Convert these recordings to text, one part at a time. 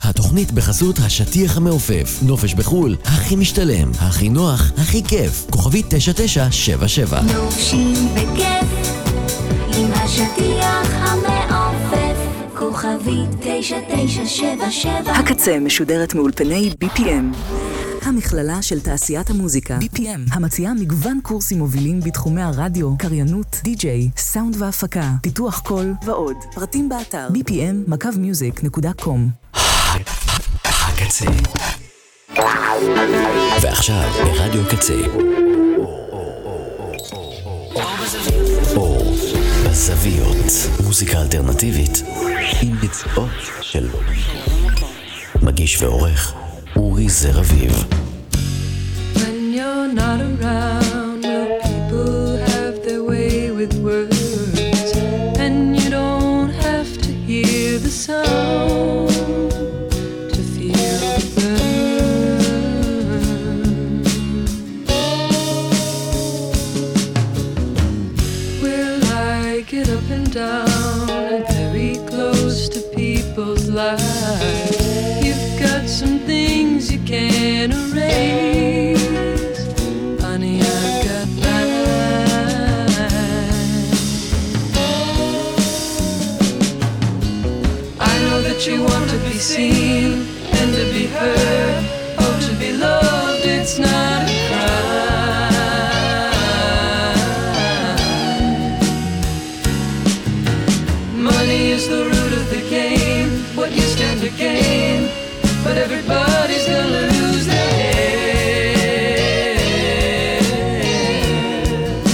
התוכנית בחסות השטיח המעופף. נופש בחול, הכי משתלם, הכי נוח, הכי כיף. כוכבי 9977. נופשים בכיף עם השטיח המעופף. כוכבי 9977. הקצה משודרת מאולפני BPM, המכללה של תעשיית המוזיקה. BPM, המציעה מגוון קורסים מובילים בתחומי הרדיו, קריינות, די-ג'יי, סאונד והפקה, פיתוח קול ועוד. פרטים באתר bpm.music.com. הקצה. ועכשיו ברדיו קצה. אור בזוויות. מוזיקה אלטרנטיבית עם ביצועות של מגיש ועורך אורי זר אביב. When you're not around, well, people have their way with words, and you don't have to hear the sound to feel the burn. Well, I get up and down and very close to people's lives. You've got some things you can't erase, honey, I've got mine. I know that you want to be seen and to be heard, oh, to be loved, it's not a crime. Money is the root of the game, what you stand to gain, but everybody's gonna lose their heads.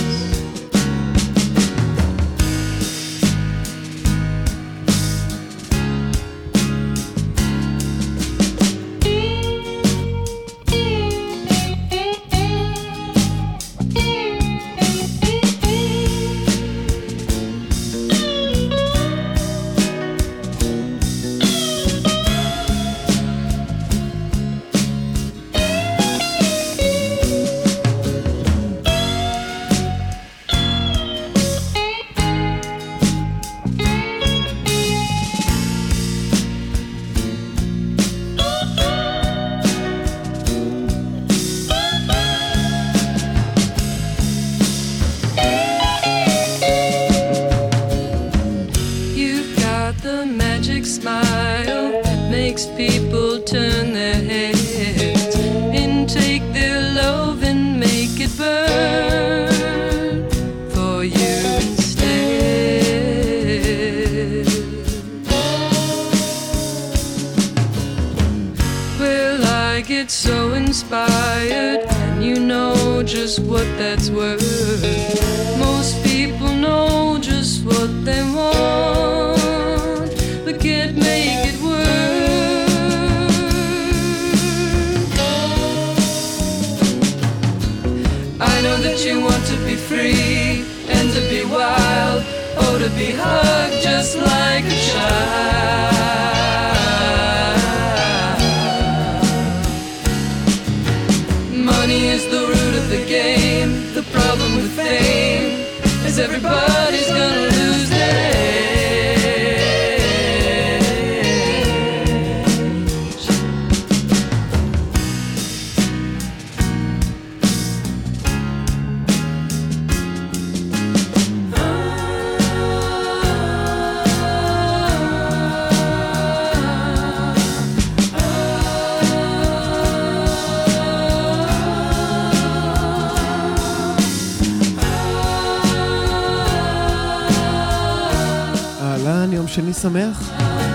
שני שמח.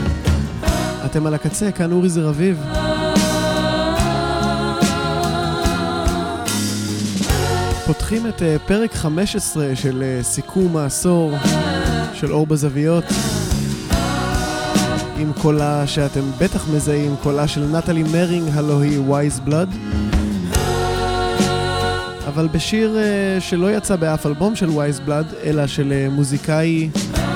אתם על הקצה, כאן אורי זר אביב. פותחים את פרק 15 של סיכום העשור של אור בזוויות, עם קולה שאתם בטח מזהים, קולה של נטלי מרינג, הלוא היא Wise Blood, אבל בשיר שלא יצא באף אלבום של Wise Blood, אלא של מוזיקאי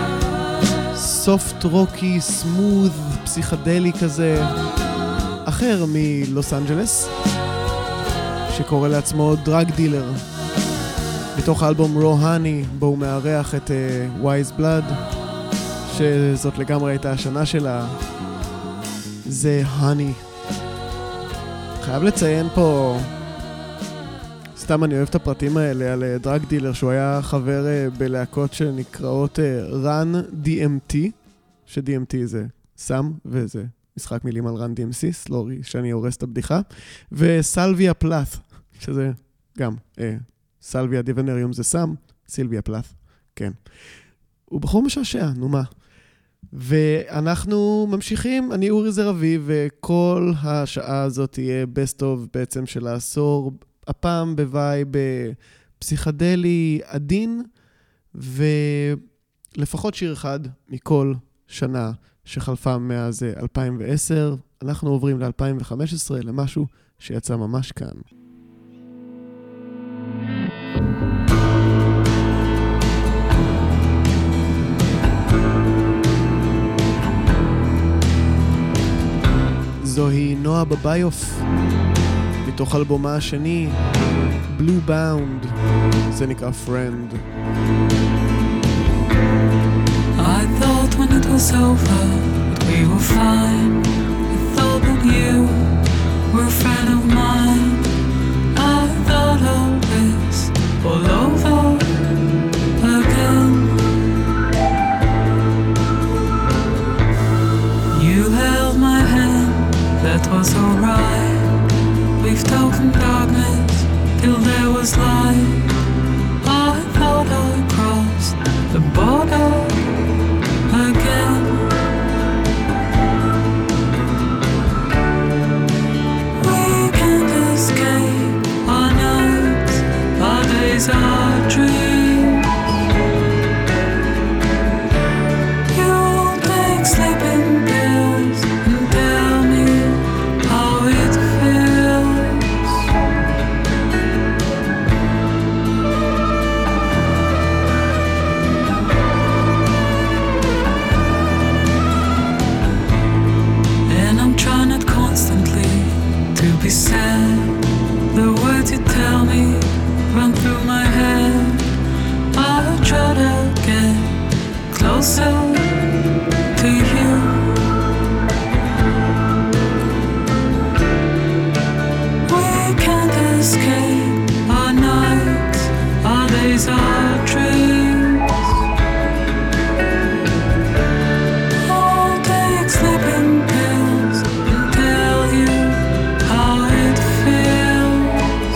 סופט רוקי, סמוד, פסיכדלי כזה, אחר מלוס אנג'לס, שקורא לעצמו דרג דילר, בתוך האלבום רוהני, בו הוא מארח את Wise Blood, שזאת לגמרי הייתה השנה שלה, זה Honey. חייב לציין פה, סתם אני אוהב את הפרטים האלה על דרג דילר, שהוא היה חבר בלהקות שנקראות Run DMT, ש-DMT זה סם, וזה משחק מילים על Run DMC, סלורי, שאני הורס את הבדיחה, וסלוויה פלאט, שזה גם, סלוויה דיוונריום זה סם, סילביה פלאט, כן. הוא בחור משעשע, נו מה. ואנחנו ממשיכים, אני אורי זרבי, וכל השעה הזאת תהיה best of בעצם של העשור, הפעם בוואי בפסיכדלי עדין, ולפחות שיר אחד מכל שנה שחלפה מאז 2010. אנחנו עוברים ל-2015, למשהו שיצא ממש כאן. זוהי נועה בביוף, מתוך אלבומה השני, Blue Bound, זה נקרא Friend. I thought when it was over that we were fine. I thought that you were a friend of mine. I thought of this all over again. You held my hand, that was alright. We've talked in darkness till there was light. I thought I crossed the border again. We can't escape our nights, our days, our dreams. You take sleeping pills and tell me how it feels. And I'm trying not constantly to be sad. The words you tell me run through my head. I try to get closer to you. We can't escape our nights, our days, our dreams. I'll take sleeping pills and tell you how it feels.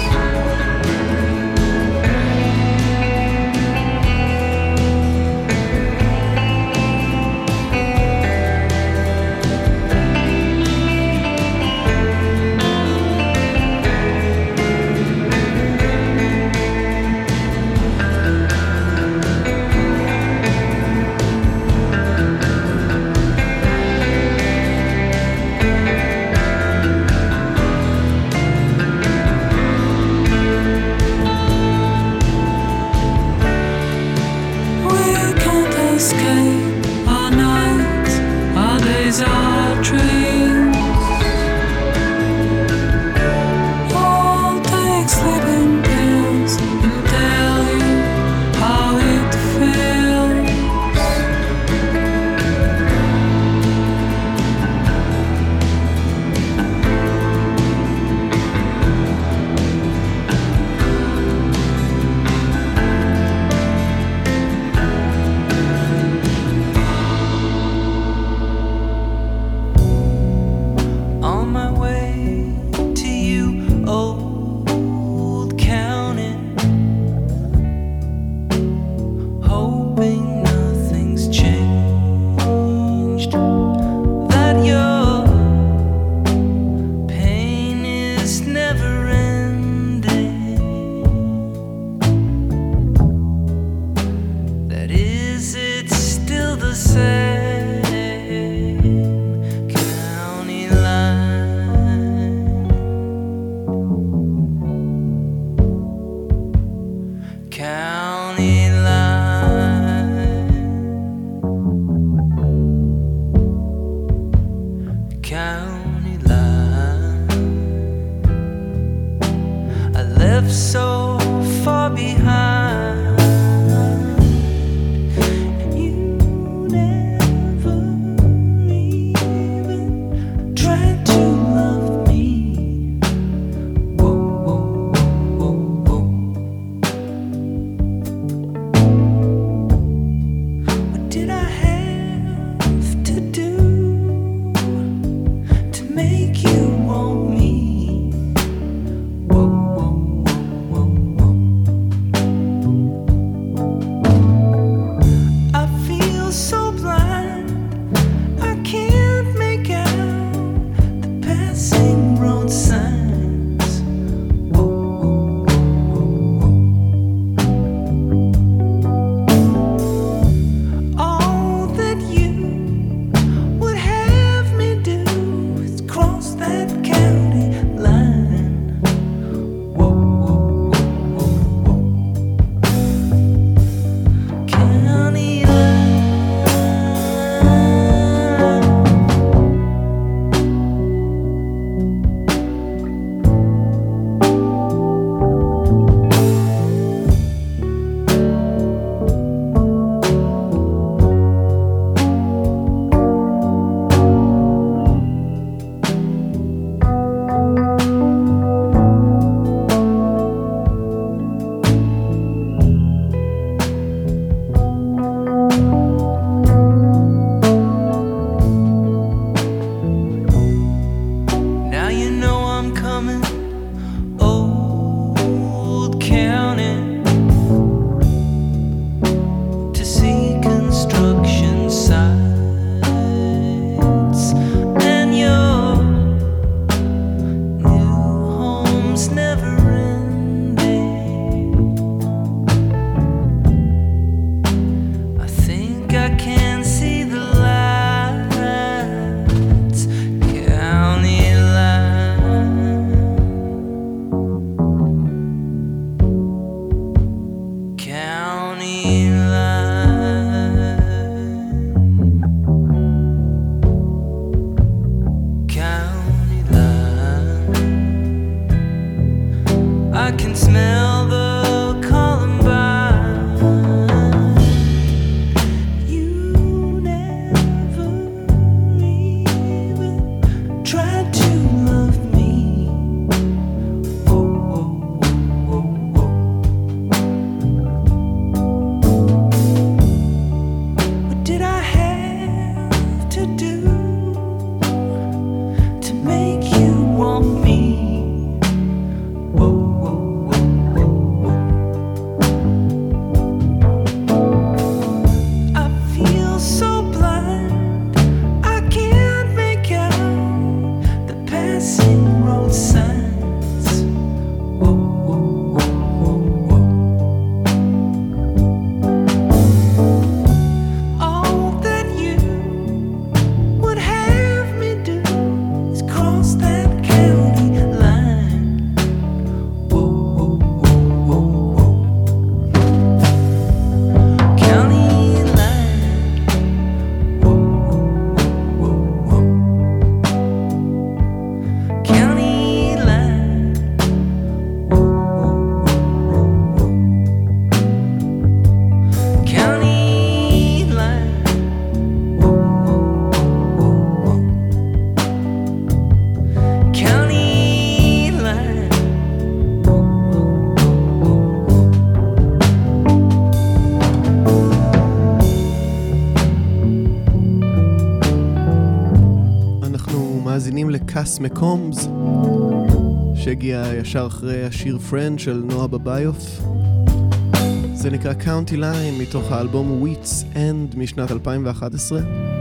אנחנו מאזינים לקאס מקומס, שהגיע ישר אחרי השיר פרנד של נועה בביוף. זה נקרא קאונטי ליין מתוך האלבום Wits End משנת 2011.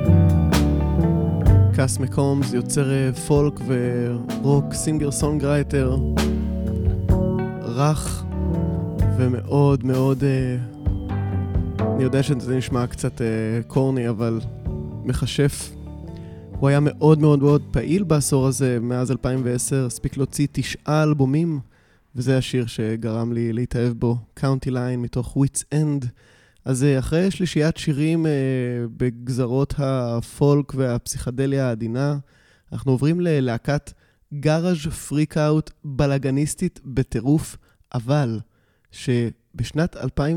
קאס מקומס יוצר פולק ורוק, סינגר סונגרייטר רך ומאוד מאוד אני יודע שזה נשמע קצת קורני אבל מחשף. הוא היה מאוד מאוד מאוד פעיל בעשור הזה, מאז 2010 הספיק להוציא 9 אלבומים, וזה השיר שגרם לי להתאהב בו, קאונטי ליין מתוך Wits End. אז אחרי שלישיית שירים בגזרות הפולק והפסיכדליה העדינה, אנחנו עוברים ללהקת גאראז' פריק אאוט בלגניסטית בטירוף, אבל שבשנת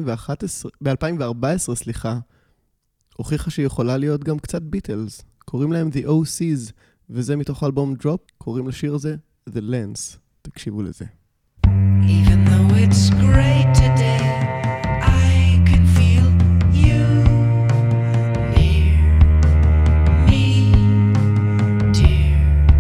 2014 הוכיחה שיכולה להיות גם קצת ביטלס. קוראים להם The OCs, וזה מתוך האלבום Drop, קוראים לשיר הזה The Lens. תקשיבו לזה. Even though it's great today, I can feel you near me, dear.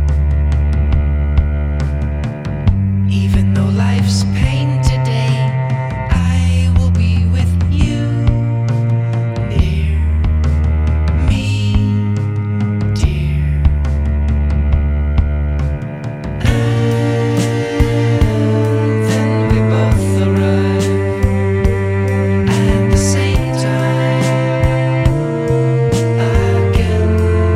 Even though life's pain today, I will be with you near me, dear. Then we both arrive at the same time again.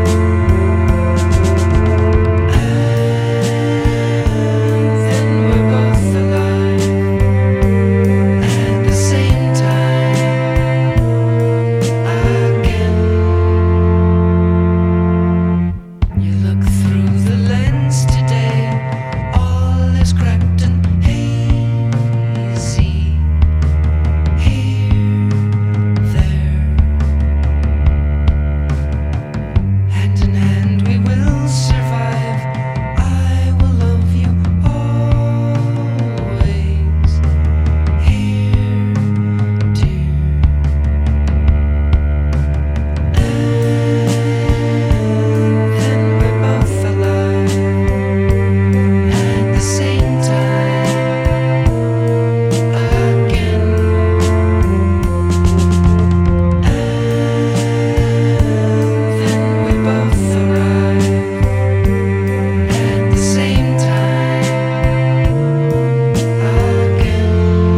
Then we're both alive at the same time again. You look through the lens today, all is cracked and hazy. Here, there, hand in hand we will survive. I will love you always. Here, dear. Then we're both alive at the same time again. Then we both arrive at the same time again.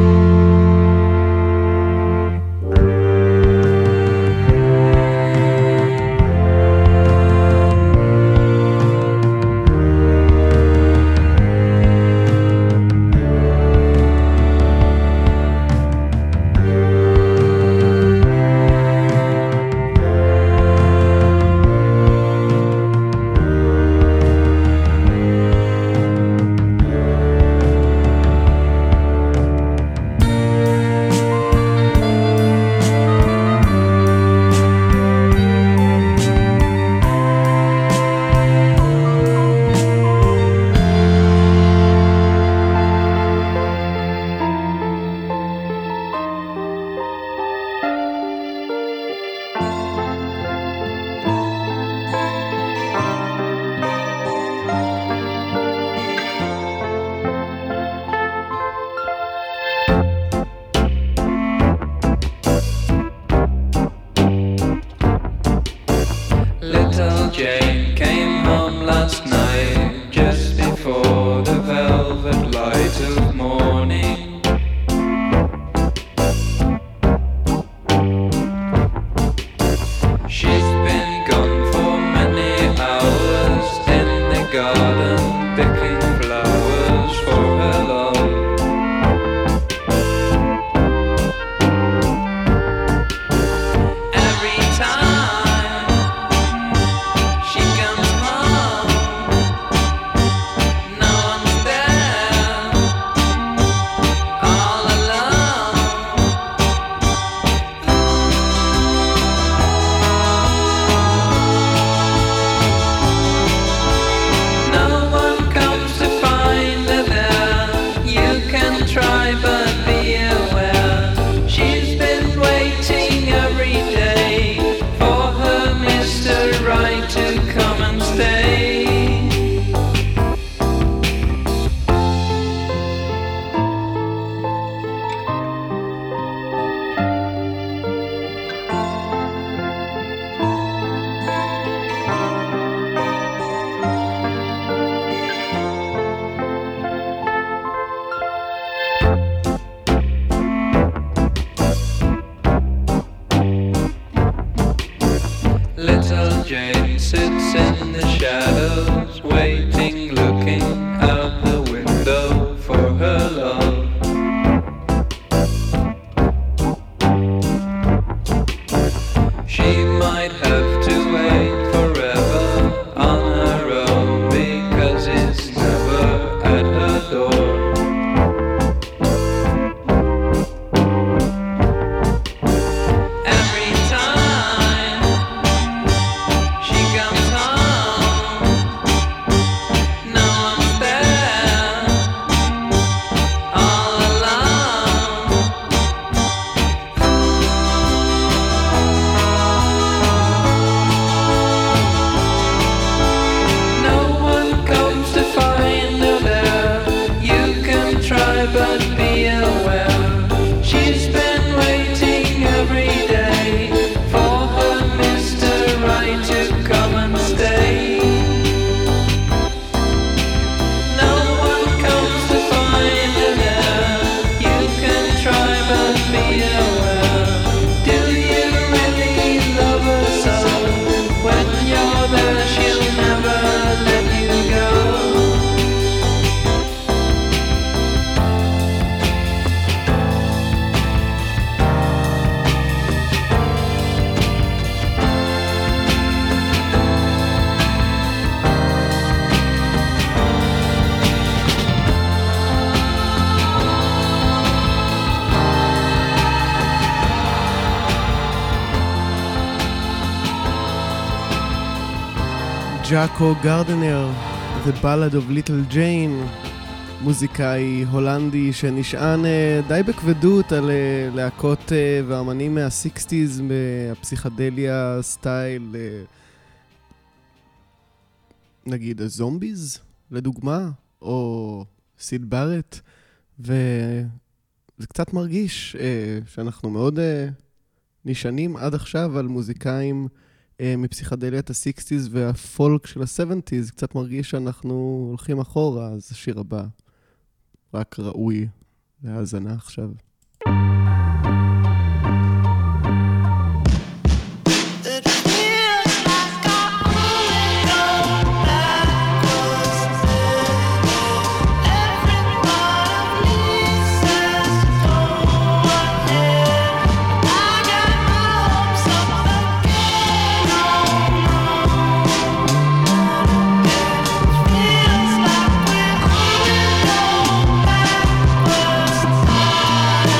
Little Jane came home last night, just before the velvet light of morning. She's been gone for many hours in the garden, picking flowers for her love. Every time she comes home, no one's there, all alone. No shadows, waiting, looking out the window for her love. She might have to wait forever on her own because it's never at her door. Every time she comes home, no one's there, all alone. No one comes to find her there. You can try but be aware. She's been waiting every day for her Mr. Right to come and stay. No one comes to find her there. You can try but be aware. Do you really love her so? When you're there she'll never let you go. ג'אקו גרדנר, The Ballad of Little Jane, מוזיקאי הולנדי שנשען די בכבדות על להקות ואמנים מה-60s, מהפסיכדליה סטייל, נגיד הזומביז לדוגמה, או סיד בארט, וזה קצת מרגיש שאנחנו מאוד נשענים עד עכשיו על מוזיקאים מפסיכדליית ה-60s והפולק של ה-70s. קצת מרגיש שאנחנו הולכים אחורה, אז השיר הבא רק ראוי להאזנה עכשיו. Feels like we're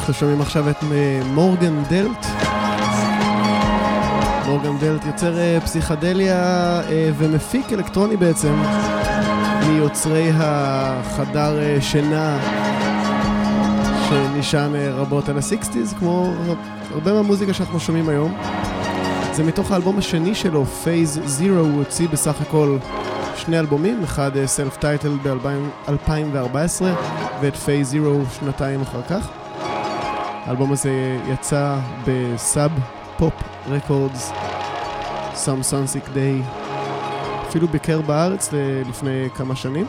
אנחנו שומעים עכשיו את מורגן דלט. מורגן דלט יוצר פסיכדליה ומפיק אלקטרוני בעצם, מיוצרי החדר שינה שנשען רבות על ה-60s, כמו הרבה מהמוזיקה שאנחנו שומעים היום. זה מתוך האלבום השני שלו, Phase Zero. הוא הוציא בסך הכל 2 אלבומים, אחד Self-Titled ב-2014 ואת Phase Zero שנתיים אחר כך. האלבום הזה יצא בסאב פופ רקורדס, Some Sunsick Day, אפילו ביקר בארץ לפני כמה שנים.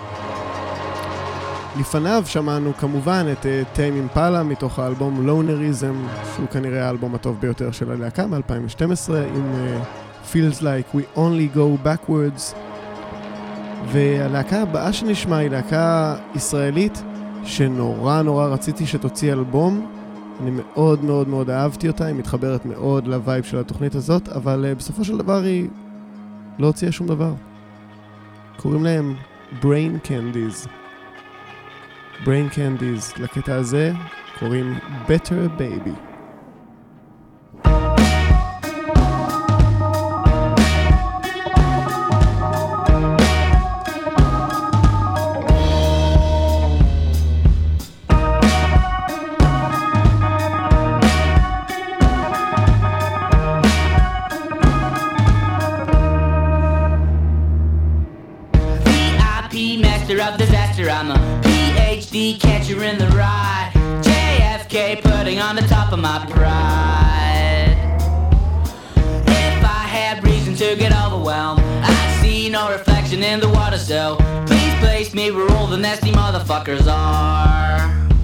לפניו שמענו כמובן את טיים אימפלה מתוך האלבום Lonerism, שהוא כנראה האלבום הטוב ביותר של הלהקה מ-2012, עם Feels Like We Only Go Backwards. והלהקה הבאה שנשמע היא להקה ישראלית שנורא רציתי שתוציא אלבום. אני מאוד מאוד מאוד אהבתי אותה, היא מתחברת מאוד לווייב של התוכנית הזאת, אבל בסופו של דבר היא לא הוציאה שום דבר. קוראים להם Brain Candies. Brain Candies, לקטע הזה קוראים Better Baby. Of disaster, I'm a PhD catcher in the rye, JFK putting on the top of my pride. If I had reason to get overwhelmed, I see no reflection in the water, so please place me where all the nasty motherfuckers are.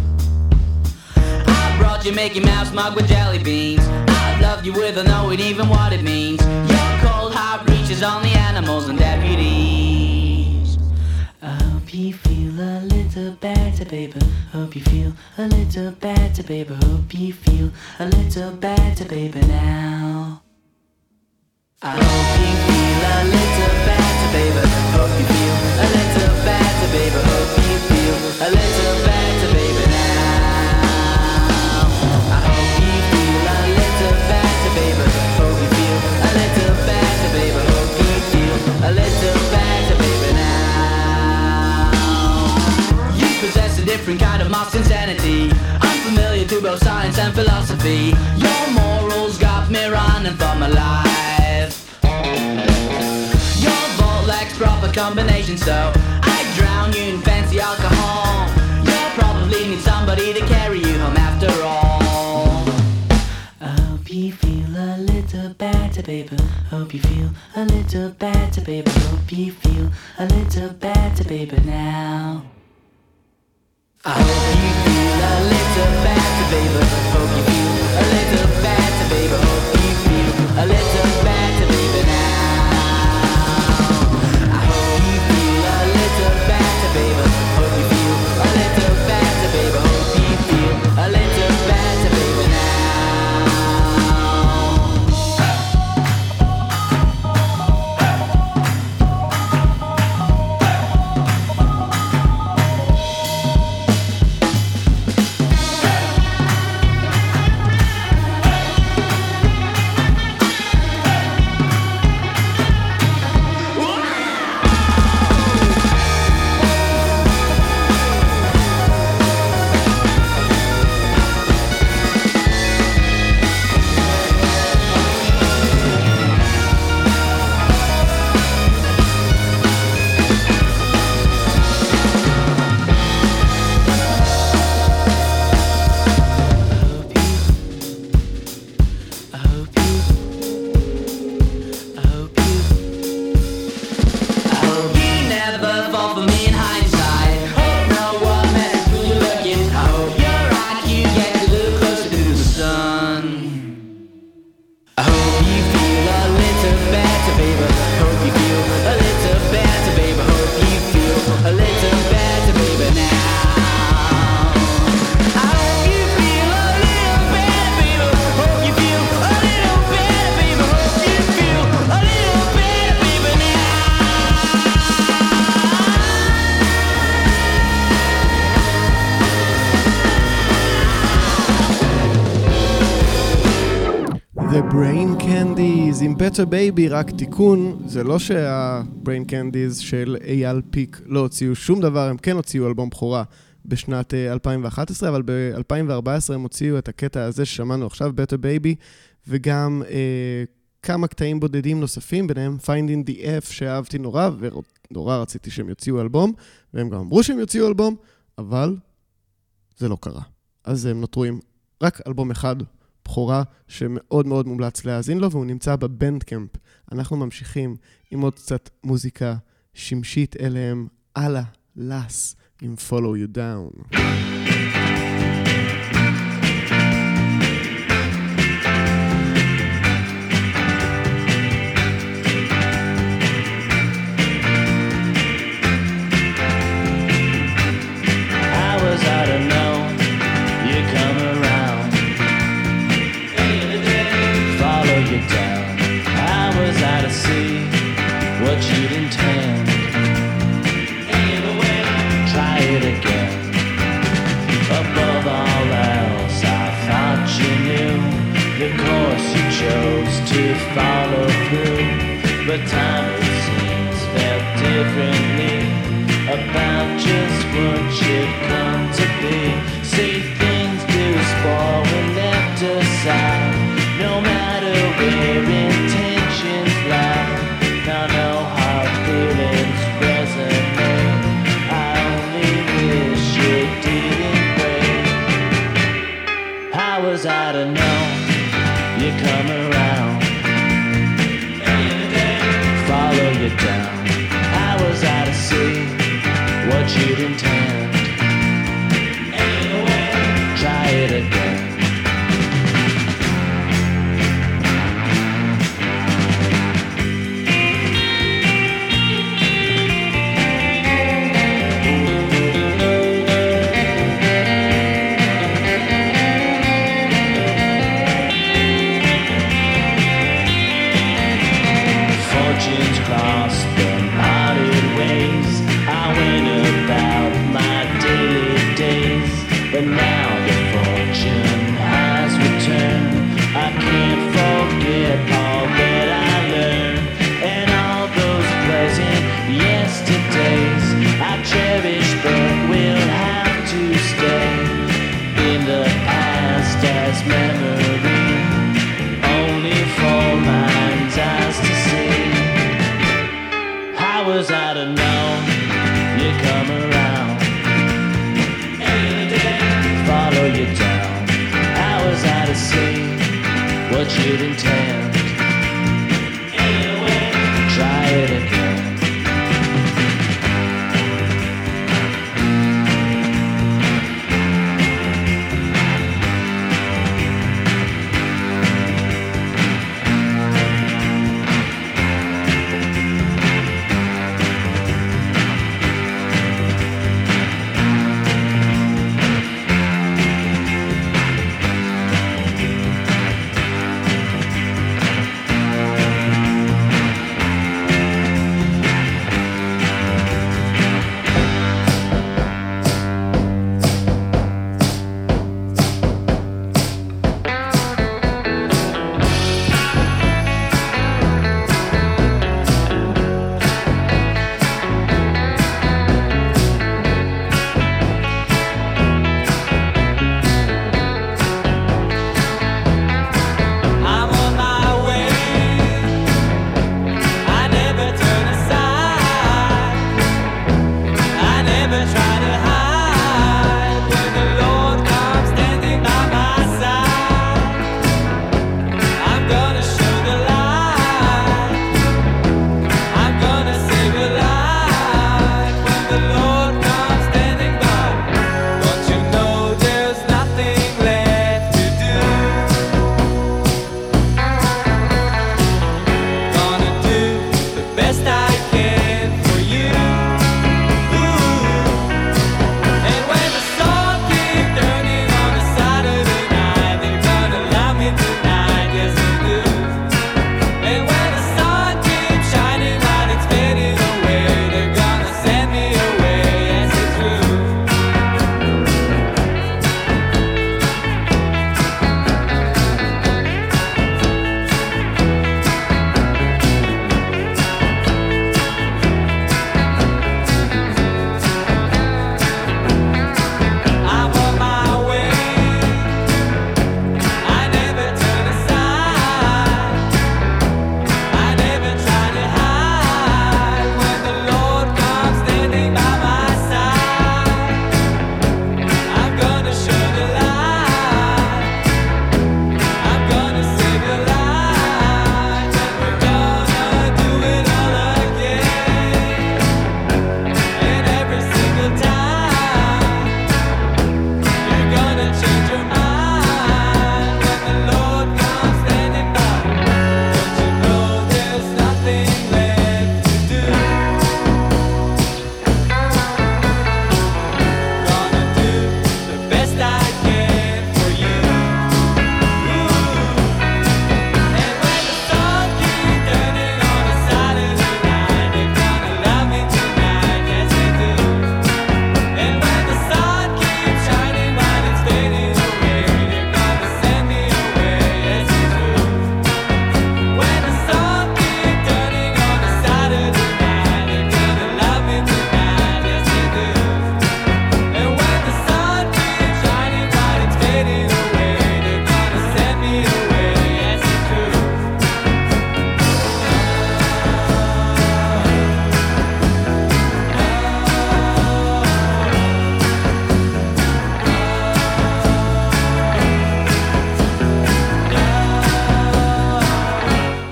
I brought you Mickey Mouse mug with jelly beans. I love you with a knowing even what it means. Your cold heart reaches only animals and deputies. I hope you feel a little better, baby. Hope you feel a little better, baby. Hope you feel a little better, baby, now. I hope you feel a little better, baby. Hope you feel a little better, baby. Hope you feel a little better, baby, now. I hope you feel a little better, baby. Hope you feel a little better, baby. Hope you feel a little better, baby, now. Possess a different kind of masked insanity, unfamiliar to both science and philosophy. Your morals got me running for my life. Your vault lacks proper combination, so I drown you in fancy alcohol. You'll probably need somebody to carry you home after all. I hope you feel a little better, baby. Hope you feel a little better, baby. Hope you feel a little better, baby, now. I hope you feel a little better, baby. Hope you feel a little better, baby. Hope you feel a little better, baby, now. I hope you feel a little better, baby. Hope you feel a little better, baby. Hope you feel a little better, baby, now. Brain Candies עם Better Baby, רק תיקון, זה לא שה-Brain Candies של אייל פיק לא הוציאו שום דבר, הם כן הוציאו אלבום בחורה בשנת 2011, אבל ב-2014 הם הוציאו את הקטע הזה ששמענו עכשיו, Better Baby, וגם כמה קטעים בודדים נוספים, ביניהם Finding the F שאהבתי נורא, ונורא רציתי שהם יוציאו אלבום, והם גם אמרו שהם יוציאו אלבום, אבל זה לא קרה. אז הם נותרו עם רק אלבום אחד, בחורה שמאוד מאוד מומלץ להאזין לו, והוא נמצא בבנדקאמפ. אנחנו ממשיכים עם עוד קצת מוזיקה שמשית אליהם, אללה, לס, עם Follow You Down. What you'd intend. Try it again. Above all else, I thought you knew the course you chose to follow through. But time, it seems, felt differently about just what you'd come to be. See, things do spoil when left aside, no matter where intentions lie. Now no hard feelings resonate. I only wish you didn't wait. How was I to know you come around? Follow you down. How was I to see what you'd intend? Try it again. Crossed the parted ways. I went about my daily days, but now the fortune has returned. I can't forget all that I learned, and all those pleasant yesterdays I cherish, but will have to stay in the past as memory, only for mind's eyes to see. How was I to know you come around? Follow you down. How was I to see what you'd intend? Try it again.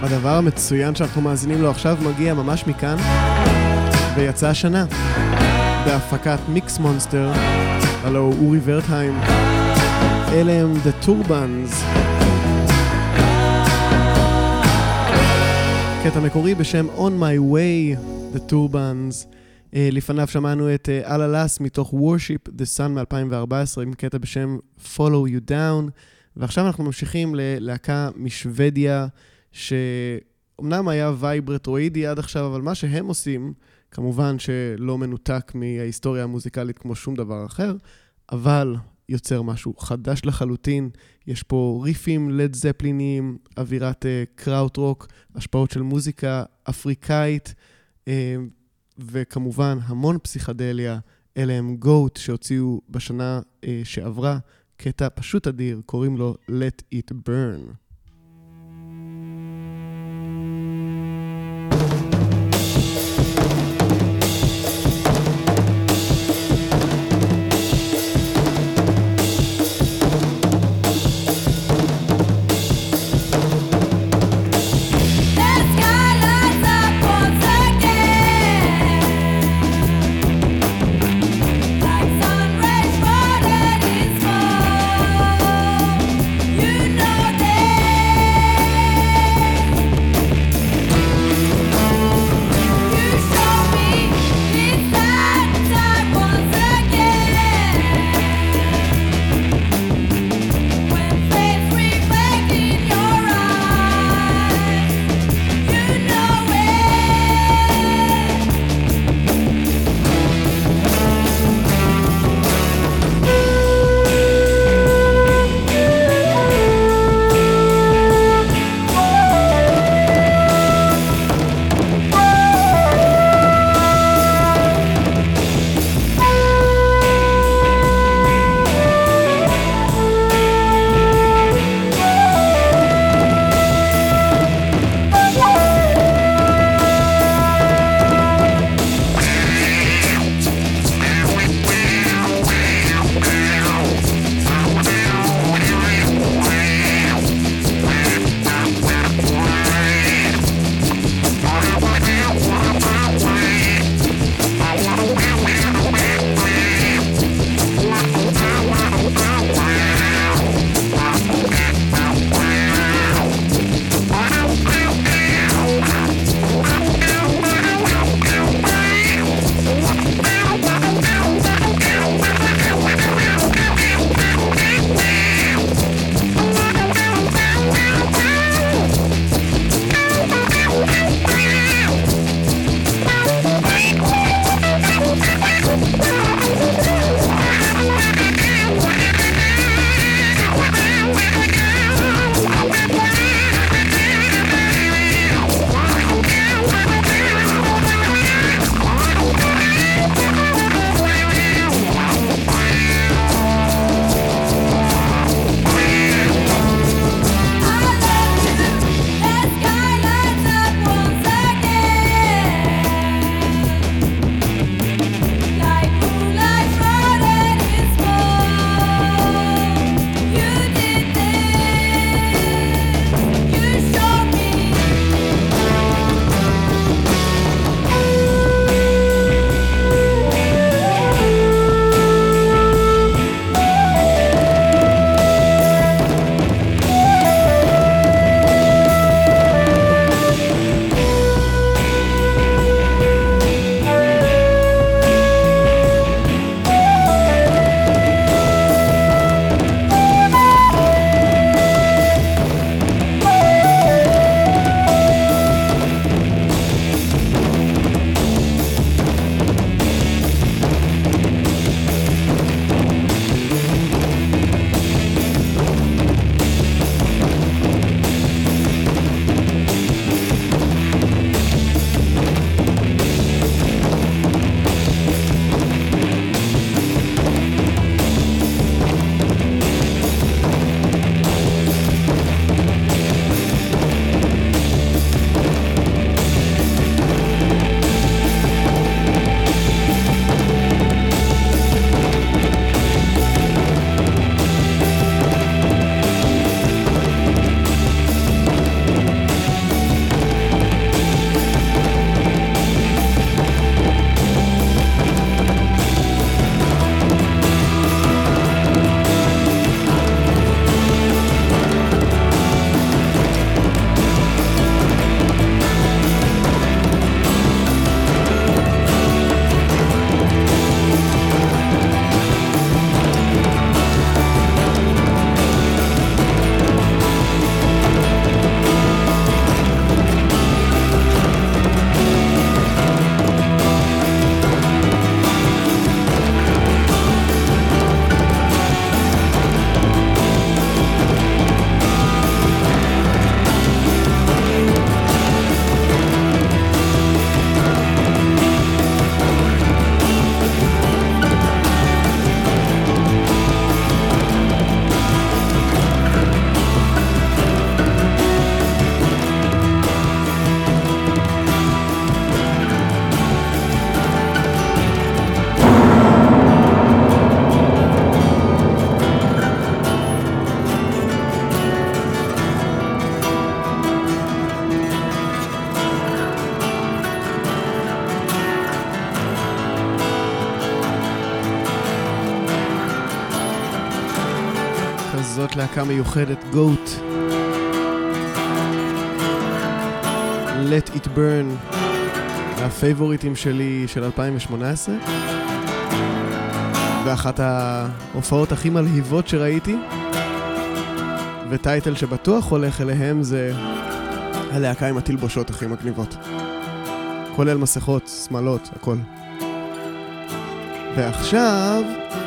הדבר המצוין שאנחנו מאזינים לו עכשיו מגיע ממש מכאן, ויצא השנה, בהפקת מיקס מונסטר, הלו אורי ורטהיים. אלה הם The Turbans. קטע מקורי בשם On My Way, The Turbans. לפניו שמענו את אללס מתוך Worship the Sun מ-2014 עם קטע בשם Follow You Down, ועכשיו אנחנו ממשיכים ללהקה משוודיה שאומנם היה וייב רטרואידי עד עכשיו, אבל מה שהם עושים כמובן שלא מנותק מההיסטוריה המוזיקלית כמו שום דבר אחר, אבל יוצר משהו חדש לחלוטין. יש פה ריפים לד זפליניים, אווירת קראוט רוק, השפעות של מוזיקה אפריקאית, וכמובן המון פסיכדליה. אלה הם גוט שהוציאו בשנה שעברה, קטע פשוט אדיר, קוראים לו Let It Burn. You know that להקה מיוחדת, GOAT. Let It Burn, הפייבוריטים שלי של 2018. ואחת ההופעות הכי מלהיבות שראיתי. וטייטל שבטוח הולך אליהם זה הלהקה עם התלבושות הכי מגניבות. כולל מסכות, שמלות, הכל. ועכשיו,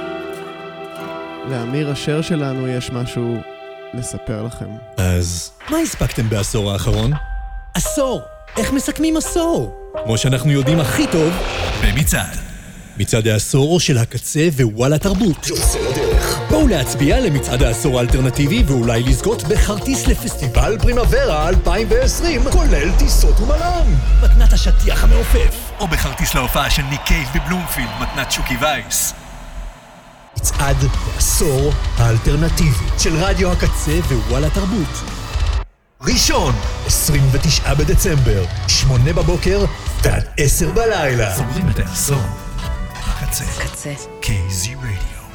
לאמיר אשר שלנו יש משהו לספר לכם. אז מה הספקתם בעשור האחרון? עשור! איך מסכמים עשור? כמו שאנחנו יודעים הכי טוב, במצעד. מצעד העשור של הקצה ווואלה תרבות. יוצא לדרך. בואו להצביע למצעד העשור האלטרנטיבי ואולי לזכות בכרטיס לפסטיבל פרימוורה 2020, כולל טיסות ומלון. מתנת השטיח המעופף. או בכרטיס להופעה של ניק קייב בבלומפילד, מתנת שוקי וייס. מצעד העשור האלטרנטיבי של רדיו הקצה ווואלה תרבות. ראשון, 29 בדצמבר, 8 בבוקר ועד 10 בלילה. סוגרים את העשור. הקצה. KZ Radio.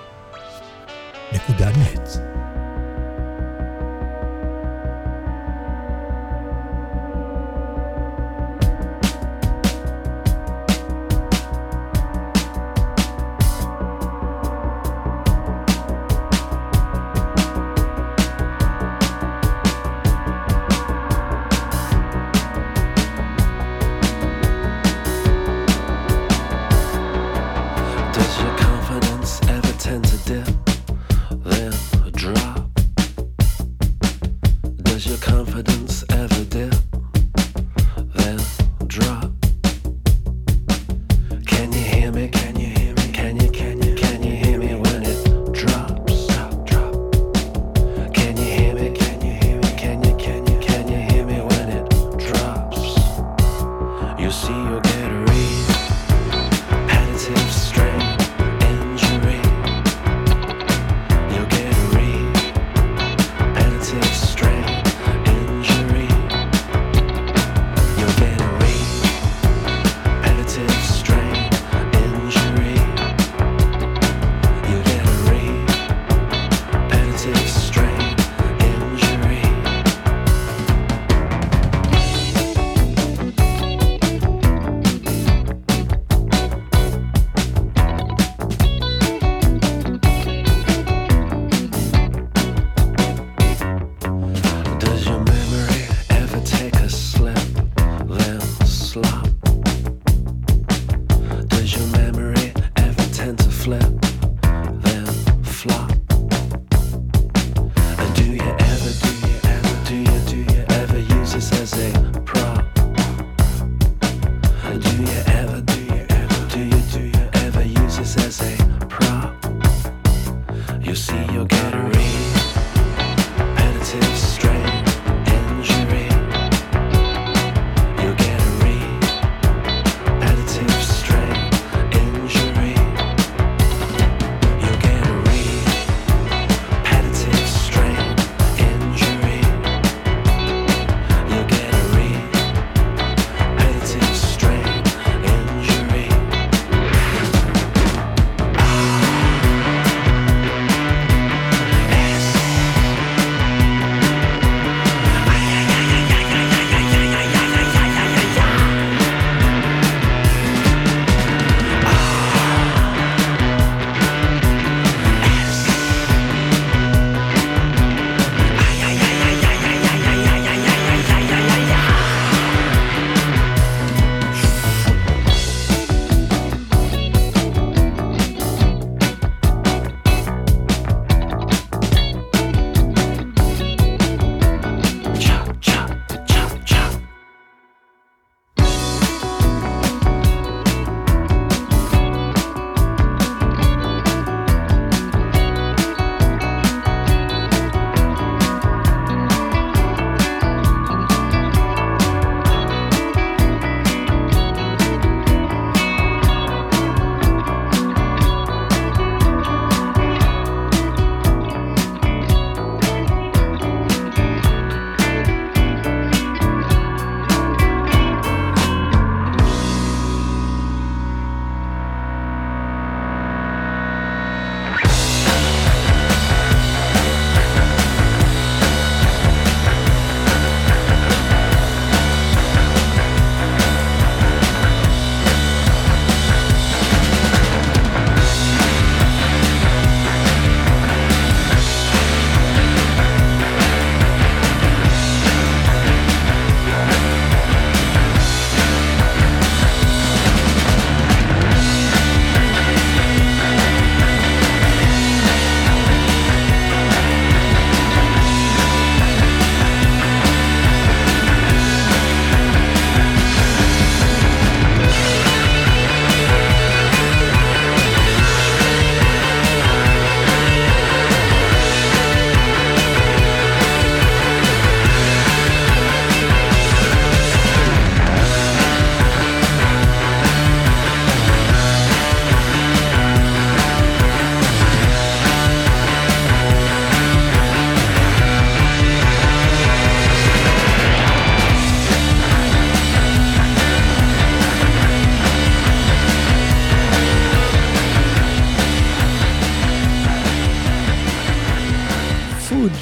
.net. Does your confidence ever tend to dip? Then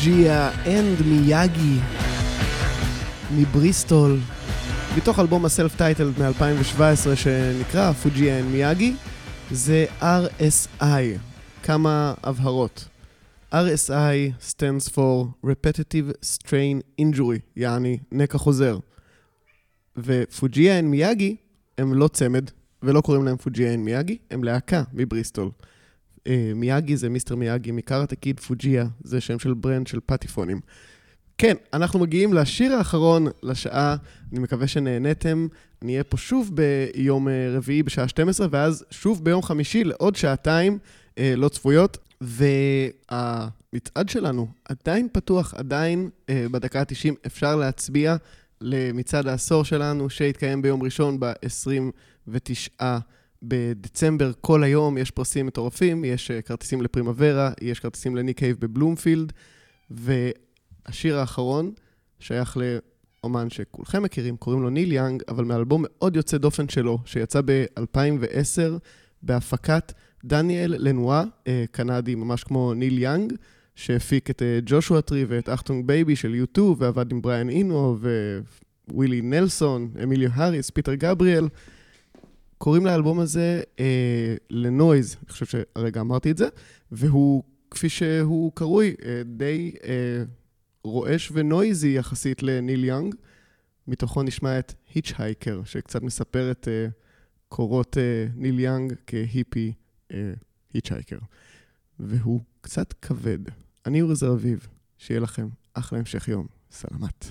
פוג'יה אנד מיאגי מבריסטול, מתוך אלבום הסלף-טייטלד מ-2017 שנקרא פוג'יה אנד מיאגי. זה RSI. כמה הבהרות. RSI stands for Repetitive Strain Injury, יעני נקע חוזר. ופוג'יה אנד מיאגי הם לא צמד, ולא קוראים להם פוג'יה אנד מיאגי, הם להקה מבריסטול. מיאגי זה מיסטר מיאגי, מקארטה קיד. פוג'יה זה שם של ברנד של פטיפונים. כן, אנחנו מגיעים לשיר האחרון לשעה, אני מקווה שנהנתם. אני אהיה פה שוב ביום רביעי בשעה 12, ואז שוב ביום חמישי לעוד שעתיים לא צפויות, והמצעד שלנו עדיין פתוח, עדיין בדקה ה-90 אפשר להצביע למצעד העשור שלנו, שהתקיים ביום ראשון ב-29 בדצמבר. כל היום יש פרסים מטורפים, יש כרטיסים לפרימוורה, יש כרטיסים לניק קייב בבלומפילד, והשיר האחרון שייך לאומן שכולכם מכירים, קוראים לו ניל יאנג, אבל מאלבום מאוד יוצא דופן שלו, שיצא ב-2010 בהפקת דניאל לנואה, קנדי ממש כמו ניל יאנג, שהפיק את ג'ושוע טרי ואת אחטונג בייבי של U2, ועבד עם בריאן אינו ווילי נלסון, אמיליו האריס, פיטר גבריאל. קוראים לאלבום הזה לנויז, אני חושב שהרגע אמרתי את זה, והוא, כפי שהוא קרוי, די רועש ונויזי יחסית לניל יאנג. מתוכו נשמע את היצ'הייקר, שקצת מספר את קורות ניל יאנג כהיפי היצ'הייקר. והוא קצת כבד. אני אורי זרביב, שיהיה לכם אחלה המשך יום. סלמת.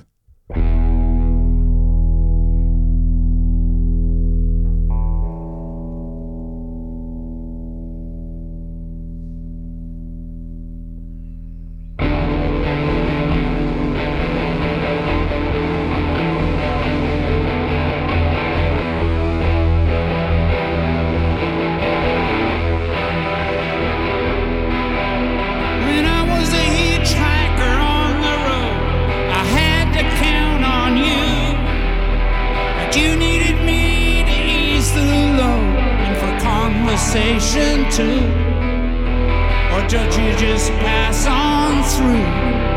Too, or judge you just pass on through.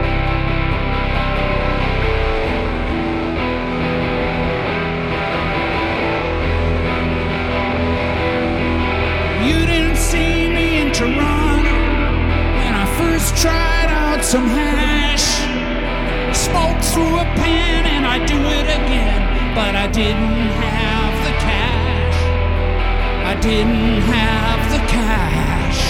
You didn't see me in Toronto when I first tried out some hash. Smoke through a pan and I'd do it again, but I didn't have the cash. I didn't have the cash.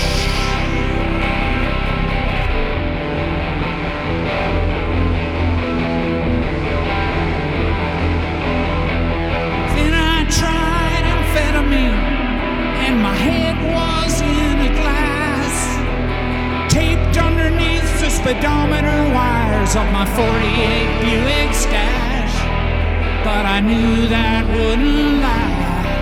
Then I tried amphetamine and my head was in a glass, taped underneath the speedometer wires of my 48 Buick stash, but I knew that wouldn't last.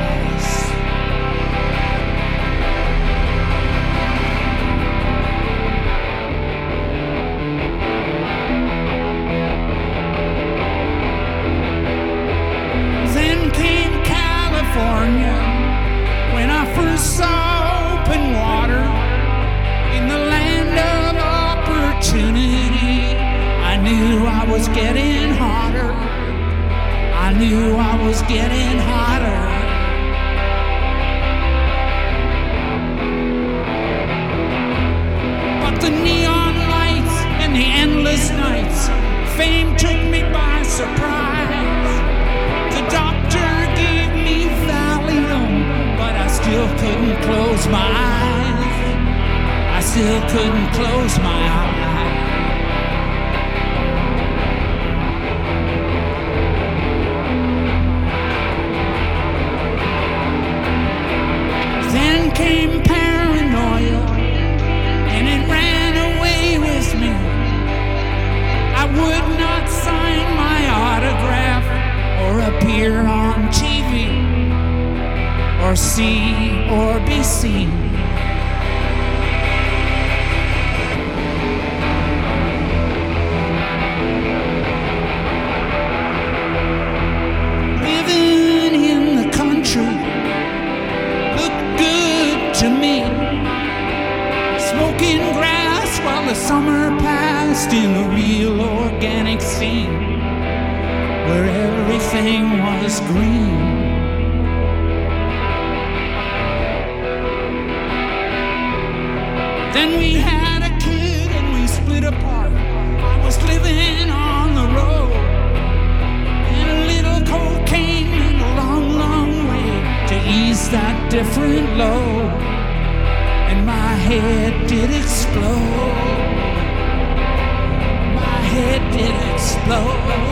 When I first saw open water in the land of opportunity, I knew I was getting hotter. I knew I was getting hotter. But the neon lights and the endless nights, fame took me by surprise. The doctor gave me Valium, but I still couldn't close my eyes. I still couldn't close my eyes. Then came paranoia, and it ran away with me. I would not sign my autograph or appear on TV, or see or be seen. Living in the country looked good to me, smoking grass while the summer passed lost in a real organic scene where everything was green. Then we had a kid and we split apart. I was living on the road, and a little cocaine went a long, long way to ease that different load. And my head did explode. My head did explode.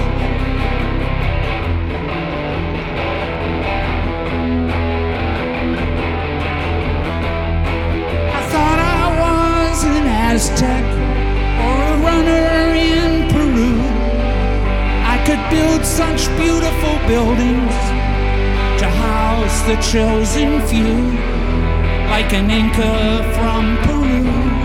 I thought I was an Aztec or a runner in Peru. I could build such beautiful buildings to house the chosen few, like an Inca from Peru.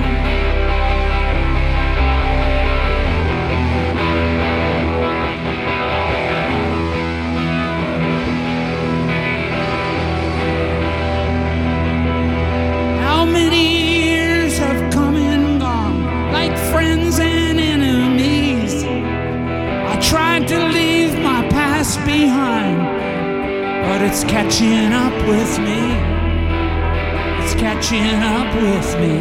How many years have come and gone, like friends and enemies? I tried to leave my past behind, but it's catching up with me. It's catching up with me.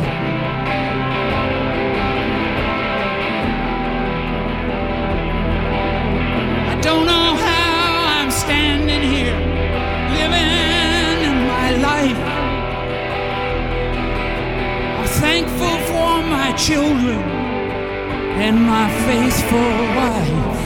I don't know how I'm standing here, living in my life. I'm thankful for my children and my faithful wife.